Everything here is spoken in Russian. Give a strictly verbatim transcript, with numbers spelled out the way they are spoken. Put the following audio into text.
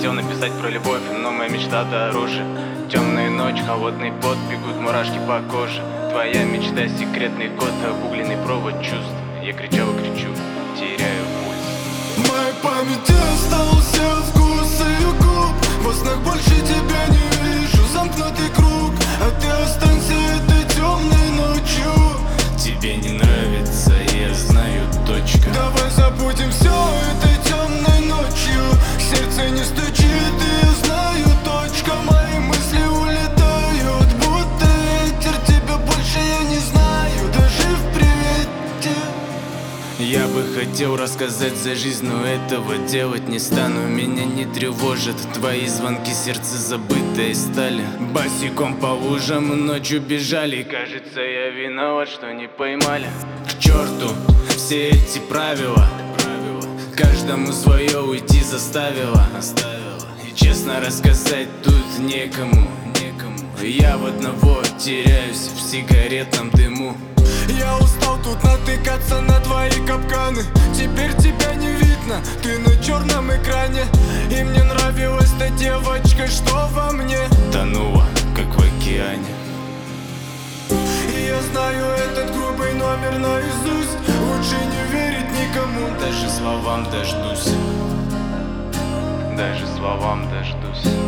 хотел написать про любовь, но моя мечта дороже. Темная ночь, холодный пот, бегут мурашки по коже. Твоя мечта, секретный код, обугленный провод чувств. Я кричал и кричу, теряю пульс. В моей памяти остался вкус ее губ. Во снах больше тебя не вижу, замкнутый круг. А ты останься этой темной ночью. Тебе не нравится, я знаю, точка. Давай забудем все этой темной ночью. Сердце не стучит, и я знаю, точка. Мои мысли улетают, будто ветер. Тебя больше я не знаю, даже в привете. Я бы хотел рассказать за жизнь, но этого делать не стану. Меня не тревожат твои звонки, сердце забытое стали. Босиком по лужам ночью бежали. Кажется, я виноват, что не поймали. К черту все эти правила, каждому свое уйти заставило. И честно рассказать тут некому, некому. Я в одного теряюсь в сигаретном дыму. Я устал тут натыкаться на твои капканы. Теперь тебя не видно, ты на черном экране. И мне нравилась та девочка, что во мне Тонула, как в океане. И я знаю этот грубый номер наизусть. Лучше не верить никому. Даже словам дождусь, даже словам дождусь.